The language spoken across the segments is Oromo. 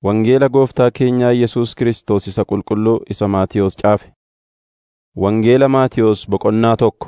Wangeela Gooftaa keenyaa Yesuus Kiristoos isa qulqulluu isa Maatiyos caafe. Wangeela Maatiyos boqonnaa 1.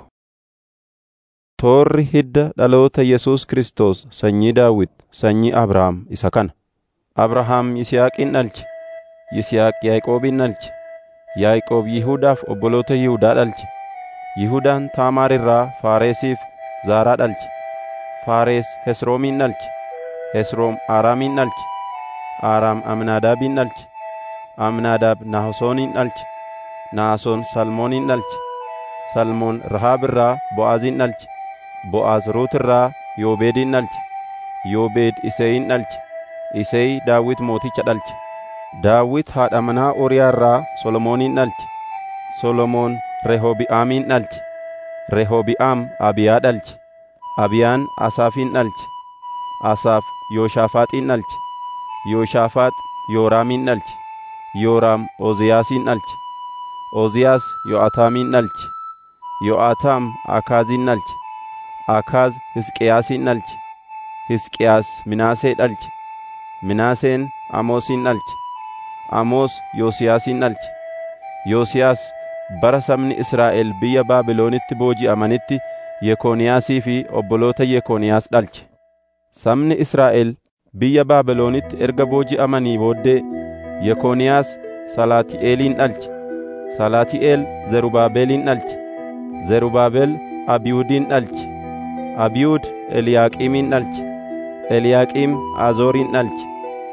Toorri hidda dhaloota Yesuus Kiristoos sanyii Daawit sanyii Abrahaam isa kana. Abrahaam Yisihaaqin dhalche. Yisihaaq Yaaqoobin dhalche. Yaaqoob Yihuudaaf obboloota Yihuudaa dhalche. Yihudaan Taamaar irraa Faareesiif Zaaraa dhalche. Faares Hesroomin dhalche. Hesroom Aaraamin dhalche. Aaraam Amnaadaabin dhalche. Amnaadaab Nahasoonin dhalche. Nahasoon Salmoonin dhalche. Salmoon Rahaab irraa Bo'aazin dhalche. Bo'aaz Ruut irraa Yoobeedin dhalche. Yoobeed Iseeyin dhalche. Isey Daawit mooticha dhalche. Daawit haadha manaa Uriyaa irraa Solomoonin dhalche. Solomoon Rehoobi'aamin dhalche. Rehoobi'aam Abiyaa dhalche. Abiyaan Asaafin dhalche. Asaaf Yooshaafaaxin dhalche. Yooshaafaax Yooraamin dhalche. Yooraam Oziyaasin dhalche. Oziyaas Yo'ataamin dhalche. Yo'ataam Akaazin dhalche. Akaaz Hisqiyaasin dhalche. Hisqiyaas Minaasee dhalche. Minaaseen Amoosin dhalche. Amoos Yoosiyaasin dhalche. Yoosiyaas bara sabni Israa'el biyya Baabiloonitti booji'amanitti Yekooniyaasii fi obboloota Yekooniyaas dhalche. Sabni Israa'el biyya Baabiloonitti erga booji'amanii booddee Yekooniyaas Salaati'eelin dhalche. Salaati'eel Zerubaabelin dhalche. Zerubaabel Abiyuudin dhalche. Abiyuud Eliyaaqiimin dhalche. Eliyaaqiim Azoorin dhalche.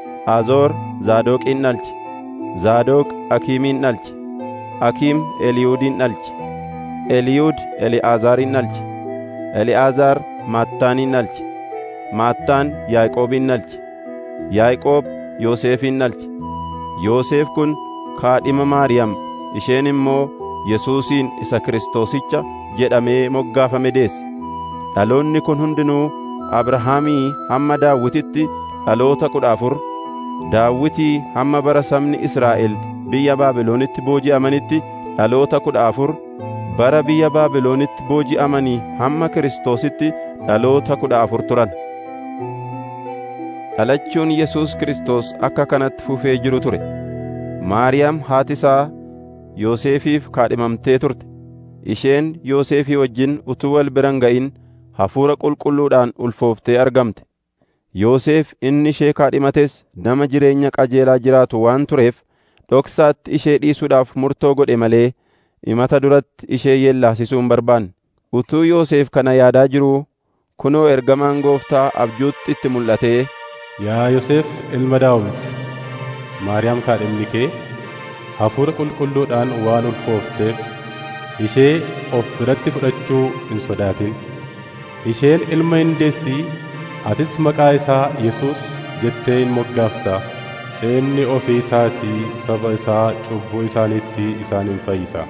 Azoor Zaadoqin dhalche. Zaadoq Akiimin dhalche. Akiim Eliyuudin dhalche. Eliyuud Eli'aazaarin dhalche. Eli'aazaar Maattaanin dhalche. Maattaan Yaaqoobin dhalche. Yaaqoob Yoosefin dhalche. Yoosef kun kaadhima Maariyam isheen immoo Yesuusin isa Kiristoosicha jedhamee moggaafame deesse. Dhaloonni kun hundinuu Abrahaamii hamma Daawititti dhaloota 14, Daawitii hamma bara sabni Israa'el biyya Baabiloonitti booji'amanitti dhaloota 14, bara biyya Baabiloonitti booji'amanii hamma Kiristoositti dhaloota 14 turan. Dhalachuun Yesuus Kiristoos akka kanatti fufee jiru ture. Maariyaam haati isaa Yoosefiif kaadhimamtee turte. Isheen Yoosefii wajjin utuu wal biran ga'in Hafuura Qulqulluudhaan ulfooftee argamte. Yoosef inni ishee kaadhimates nama jireenya qajeelaa jiraatu waan tureef dhoksaatti ishee dhiisuudhaaf murtoo godhe malee imata duratti ishee yeellaasisuu hin barbaanne. Utuu Yoosef kana yaadaa jiruu kunoo ergamaan Gooftaa abjuutti itti mul'atee, Yaa Yoosef ilma Daawit, Maariyaam kaadhimni kee Hafuura Qulqulluudhaan waan ulfoofteef ishee of biratti fudhachuu hin sodaatin. Isheen ilma hin deessii, atis maqaa isaa Yesuus jettee hin moggaafta. Inni ofii isaatii saba isaa cubbuu isaaniitti isaan hin fayyisa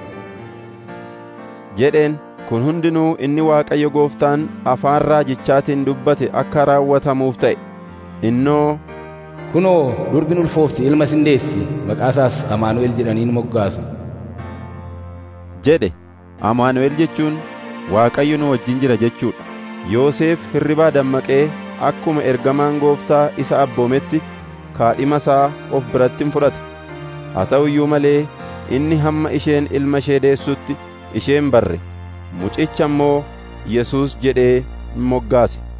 jedheen. Kun hundinuu inni Waaqayyo Gooftaan afaan raajichaatiin dubbate akka raawwatamuuf ta'e. Innoo, kunoo durbiin ulfoofti ilma sin deessi, maqaa isaas Amaanu'el jedhaniin moggaasu jedhe. Amaanu'el jechuun Waaqayyo nu wajjin jira jechuudha. Yoosef hirribaa dammaqee akkuma ergamaan Gooftaa isa abboometti kaadhima isaa of biratti fudhate. Haa ta'u iyyuu malee inni hamma isheen ilma ishee deessutti isheen barre. Mucicha immoo Yesuus jedhee moggaase.